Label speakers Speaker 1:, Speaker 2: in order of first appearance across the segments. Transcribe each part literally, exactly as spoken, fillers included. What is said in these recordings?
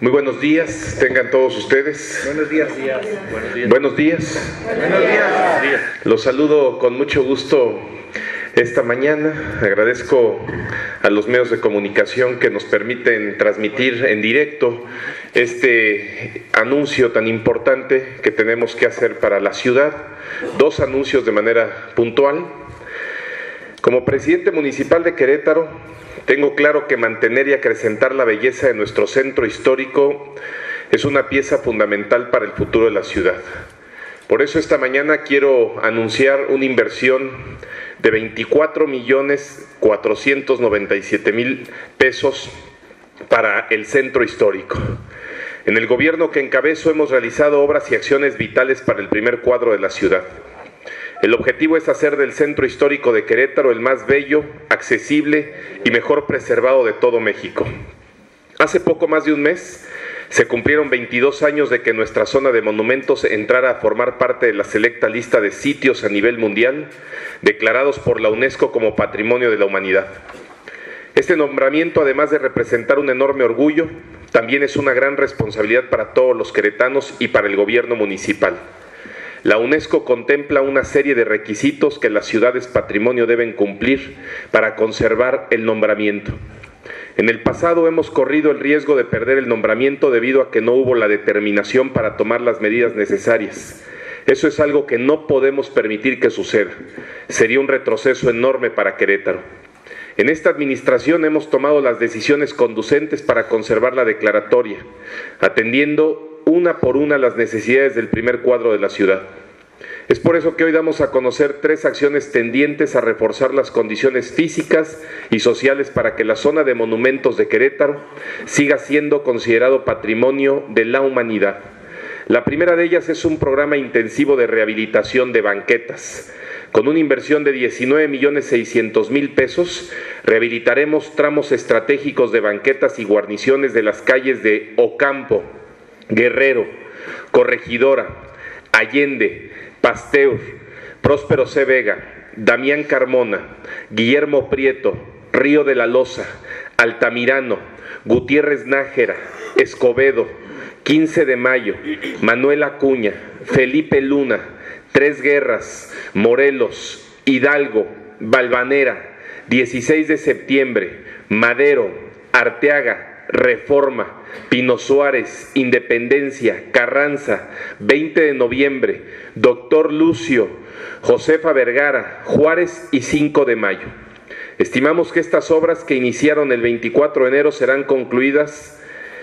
Speaker 1: Muy buenos días, tengan todos ustedes.
Speaker 2: Buenos días.
Speaker 1: Buenos días. Buenos días.
Speaker 2: Buenos días.
Speaker 1: Los saludo con mucho gusto esta mañana. Agradezco a los medios de comunicación que nos permiten transmitir en directo este anuncio tan importante que tenemos que hacer para la ciudad. Dos anuncios de manera puntual. Como presidente municipal de Querétaro, tengo claro que mantener y acrecentar la belleza de nuestro centro histórico es una pieza fundamental para el futuro de la ciudad. Por eso esta mañana quiero anunciar una inversión de veinticuatro millones cuatrocientos noventa y siete mil pesos para el centro histórico. En el gobierno que encabezo hemos realizado obras y acciones vitales para el primer cuadro de la ciudad. El objetivo es hacer del centro histórico de Querétaro el más bello, accesible y mejor preservado de todo México. Hace poco más de un mes se cumplieron veintidós años de que nuestra zona de monumentos entrara a formar parte de la selecta lista de sitios a nivel mundial declarados por la UNESCO como Patrimonio de la Humanidad. Este nombramiento, además de representar un enorme orgullo, también es una gran responsabilidad para todos los queretanos y para el gobierno municipal. La UNESCO contempla una serie de requisitos que las ciudades patrimonio deben cumplir para conservar el nombramiento. En el pasado hemos corrido el riesgo de perder el nombramiento debido a que no hubo la determinación para tomar las medidas necesarias. Eso es algo que no podemos permitir que suceda. Sería un retroceso enorme para Querétaro. En esta administración hemos tomado las decisiones conducentes para conservar la declaratoria, atendiendo una por una las necesidades del primer cuadro de la ciudad. Es por eso que hoy damos a conocer tres acciones tendientes a reforzar las condiciones físicas y sociales para que la zona de monumentos de Querétaro siga siendo considerado patrimonio de la humanidad. La primera de ellas es un programa intensivo de rehabilitación de banquetas. Con una inversión de diecinueve millones seiscientos mil pesos, rehabilitaremos tramos estratégicos de banquetas y guarniciones de las calles de Ocampo, Guerrero, Corregidora, Allende, Pasteur, Próspero C. Vega, Damián Carmona, Guillermo Prieto, Río de la Loza, Altamirano, Gutiérrez Nájera, Escobedo, quince de mayo, Manuel Acuña, Felipe Luna, Tres Guerras, Morelos, Hidalgo, Valvanera, dieciséis de septiembre, Madero, Arteaga, Reforma, Pino Suárez, Independencia, Carranza, veinte de noviembre, Doctor Lucio, Josefa Vergara, Juárez y cinco de mayo. Estimamos que estas obras que iniciaron el veinticuatro de enero serán concluidas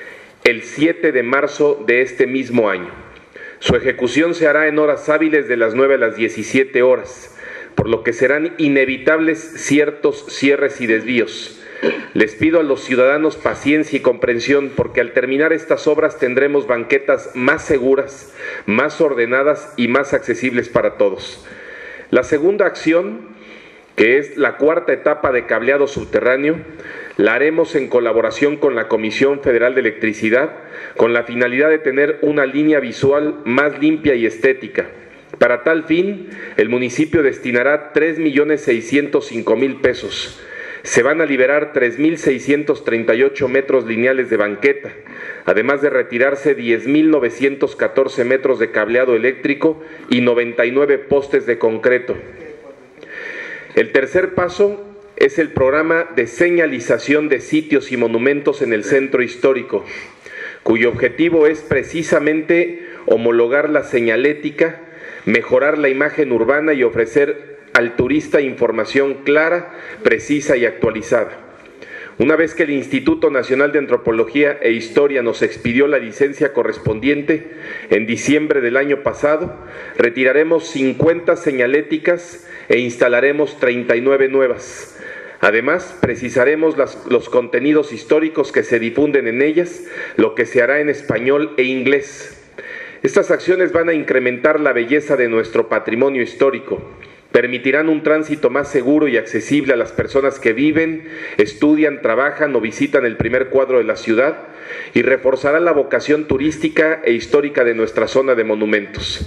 Speaker 1: el siete de marzo de este mismo año. Su ejecución se hará en horas hábiles de las nueve a las diecisiete horas, por lo que serán inevitables ciertos cierres y desvíos. Les pido a los ciudadanos paciencia y comprensión porque al terminar estas obras tendremos banquetas más seguras, más ordenadas y más accesibles para todos. La segunda acción, que es la cuarta etapa de cableado subterráneo, la haremos en colaboración con la Comisión Federal de Electricidad con la finalidad de tener una línea visual más limpia y estética. Para tal fin, el municipio destinará tres millones seiscientos cinco mil pesos. Se van a liberar tres mil seiscientos treinta y ocho metros lineales de banqueta, además de retirarse diez mil novecientos catorce metros de cableado eléctrico y noventa y nueve postes de concreto. El tercer paso es el programa de señalización de sitios y monumentos en el centro histórico, cuyo objetivo es precisamente homologar la señalética, mejorar la imagen urbana y ofrecer al turista información clara, precisa y actualizada. Una vez que el Instituto Nacional de Antropología e Historia nos expidió la licencia correspondiente en diciembre del año pasado, retiraremos cincuenta señaléticas e instalaremos treinta y nueve nuevas. Además, precisaremos las, los contenidos históricos que se difunden en ellas, lo que se hará en español e inglés. Estas acciones van a incrementar la belleza de nuestro patrimonio histórico. Permitirán un tránsito más seguro y accesible a las personas que viven, estudian, trabajan o visitan el primer cuadro de la ciudad y reforzará la vocación turística e histórica de nuestra zona de monumentos.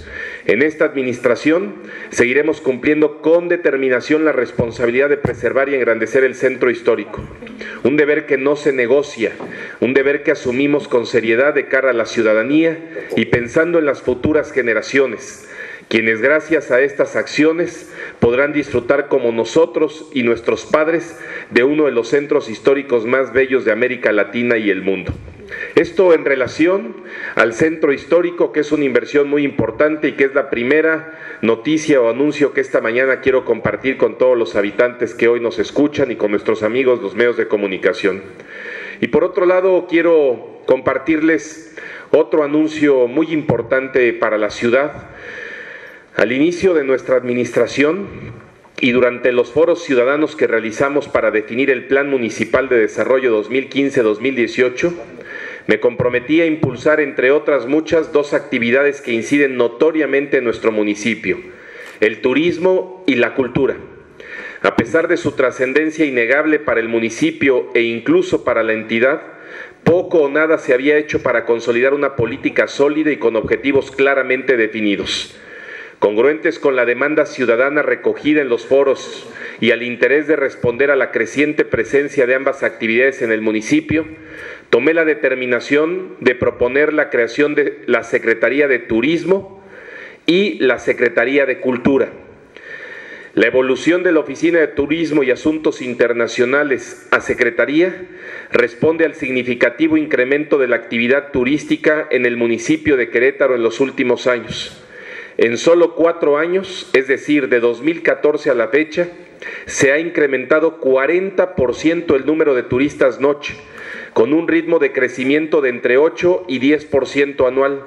Speaker 1: En esta administración seguiremos cumpliendo con determinación la responsabilidad de preservar y engrandecer el centro histórico, un deber que no se negocia, un deber que asumimos con seriedad de cara a la ciudadanía y pensando en las futuras generaciones, quienes gracias a estas acciones podrán disfrutar como nosotros y nuestros padres de uno de los centros históricos más bellos de América Latina y el mundo. Esto en relación al centro histórico, que es una inversión muy importante y que es la primera noticia o anuncio que esta mañana quiero compartir con todos los habitantes que hoy nos escuchan y con nuestros amigos los medios de comunicación. Y por otro lado, quiero compartirles otro anuncio muy importante para la ciudad. Al inicio de nuestra administración y durante los foros ciudadanos que realizamos para definir el Plan Municipal de Desarrollo dos mil quince a dos mil dieciocho, me comprometí a impulsar, entre otras muchas, dos actividades que inciden notoriamente en nuestro municipio: el turismo y la cultura. A pesar de su trascendencia innegable para el municipio e incluso para la entidad, poco o nada se había hecho para consolidar una política sólida y con objetivos claramente definidos. Congruentes con la demanda ciudadana recogida en los foros y al interés de responder a la creciente presencia de ambas actividades en el municipio, tomé la determinación de proponer la creación de la Secretaría de Turismo y la Secretaría de Cultura. La evolución de la Oficina de Turismo y Asuntos Internacionales a Secretaría responde al significativo incremento de la actividad turística en el municipio de Querétaro en los últimos años. En solo cuatro años, es decir, de dos mil catorce a la fecha, se ha incrementado cuarenta por ciento el número de turistas noche, con un ritmo de crecimiento de entre ocho y diez por ciento anual.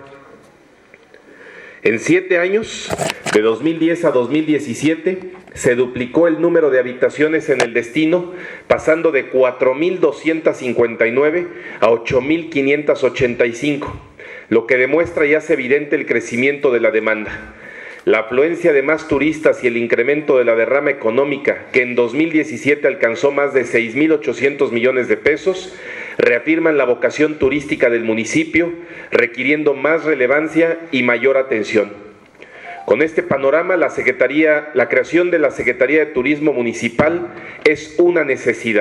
Speaker 1: En siete años, de dos mil diez a dos mil diecisiete, se duplicó el número de habitaciones en el destino, pasando de cuatro mil doscientas cincuenta y nueve a ocho mil quinientas ochenta y cinco. Lo que demuestra y hace evidente el crecimiento de la demanda. La afluencia de más turistas y el incremento de la derrama económica, que en dos mil diecisiete alcanzó más de seis mil ochocientos millones de pesos, reafirman la vocación turística del municipio, requiriendo más relevancia y mayor atención. Con este panorama, la Secretaría, la creación de la Secretaría de Turismo Municipal es una necesidad.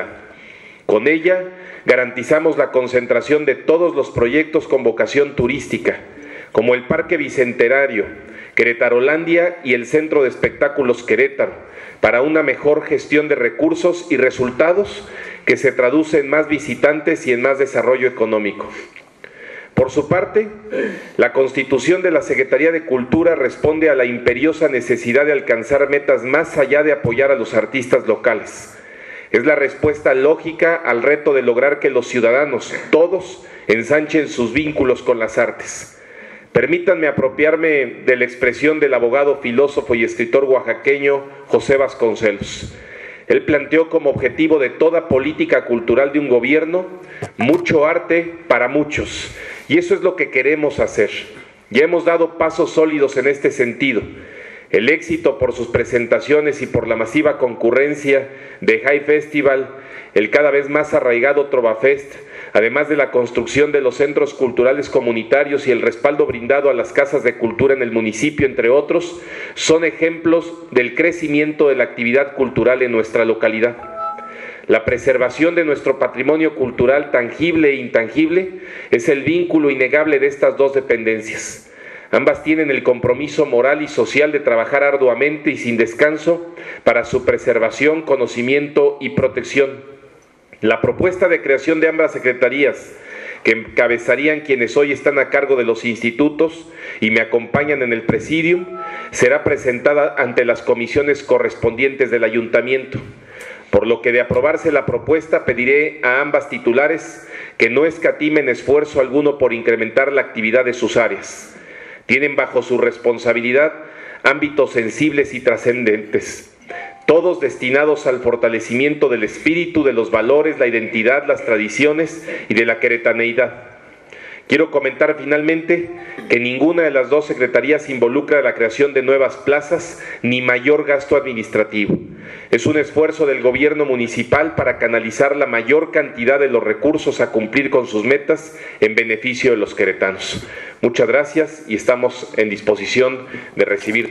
Speaker 1: Con ella, garantizamos la concentración de todos los proyectos con vocación turística, como el Parque Bicentenario, Queretarolandia y el Centro de Espectáculos Querétaro, para una mejor gestión de recursos y resultados que se traduce en más visitantes y en más desarrollo económico. Por su parte, la constitución de la Secretaría de Cultura responde a la imperiosa necesidad de alcanzar metas más allá de apoyar a los artistas locales. Es la respuesta lógica al reto de lograr que los ciudadanos, todos, ensanchen sus vínculos con las artes. Permítanme apropiarme de la expresión del abogado, filósofo y escritor oaxaqueño José Vasconcelos. Él planteó como objetivo de toda política cultural de un gobierno, mucho arte para muchos. Y eso es lo que queremos hacer. Ya hemos dado pasos sólidos en este sentido. El éxito por sus presentaciones y por la masiva concurrencia de High Festival, el cada vez más arraigado Trovafest, además de la construcción de los centros culturales comunitarios y el respaldo brindado a las casas de cultura en el municipio, entre otros, son ejemplos del crecimiento de la actividad cultural en nuestra localidad. La preservación de nuestro patrimonio cultural tangible e intangible es el vínculo innegable de estas dos dependencias. Ambas tienen el compromiso moral y social de trabajar arduamente y sin descanso para su preservación, conocimiento y protección. La propuesta de creación de ambas secretarías, que encabezarían quienes hoy están a cargo de los institutos y me acompañan en el presidium, será presentada ante las comisiones correspondientes del ayuntamiento. Por lo que de aprobarse la propuesta, pediré a ambas titulares que no escatimen esfuerzo alguno por incrementar la actividad de sus áreas. Tienen bajo su responsabilidad ámbitos sensibles y trascendentes, todos destinados al fortalecimiento del espíritu, de los valores, la identidad, las tradiciones y de la queretaneidad. Quiero comentar finalmente que ninguna de las dos secretarías involucra la creación de nuevas plazas ni mayor gasto administrativo. Es un esfuerzo del gobierno municipal para canalizar la mayor cantidad de los recursos a cumplir con sus metas en beneficio de los queretanos. Muchas gracias y estamos en disposición de recibir